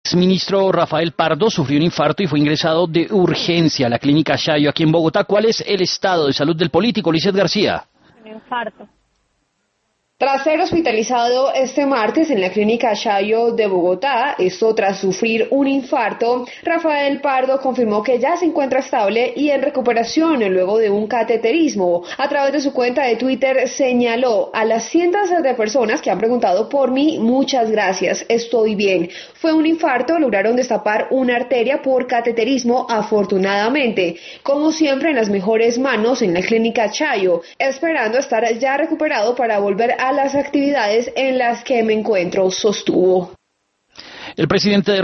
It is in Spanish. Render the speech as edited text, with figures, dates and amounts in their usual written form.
Ministro Rafael Pardo sufrió un infarto y fue ingresado de urgencia a la clínica Chayo aquí en Bogotá. ¿Cuál es el estado de salud del político, Lizeth García? Un infarto. Tras ser hospitalizado este martes en la clínica Chayo de Bogotá, esto tras sufrir un infarto, Rafael Pardo confirmó que ya se encuentra estable y en recuperación luego de un cateterismo. A través de su cuenta de Twitter señaló: a las cientos de personas que han preguntado por mí, muchas gracias, estoy bien. Fue un infarto, lograron destapar una arteria por cateterismo afortunadamente. Como siempre, en las mejores manos en la clínica Chayo, esperando estar ya recuperado para volver a las actividades en las que me encuentro, sostuvo. El presidente de